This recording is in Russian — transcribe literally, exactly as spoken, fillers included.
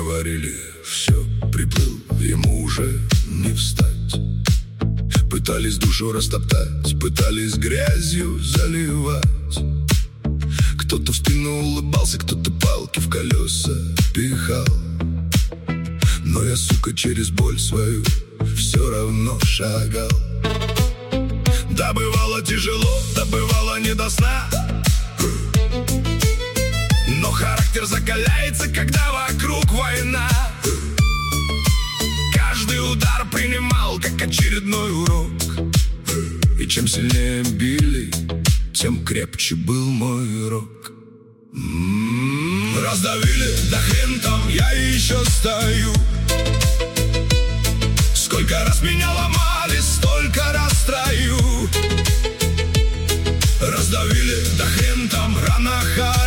Говорили, все, приплыл, ему уже не встать. Пытались душу растоптать, пытались грязью заливать. Кто-то в спину улыбался, кто-то палки в колеса пихал. Но я, сука, через боль свою все равно шагал. Да бывало тяжело, да бывало не до сна, но характер закаляется, когда вокруг война. Каждый удар принимал как очередной урок, и чем сильнее били, тем крепче был мой рок. М-м-м, раздавили, да хрен там, я еще стою. Сколько раз меня ломали, столько раз строю. Раздавили, да хрен там, рана ха.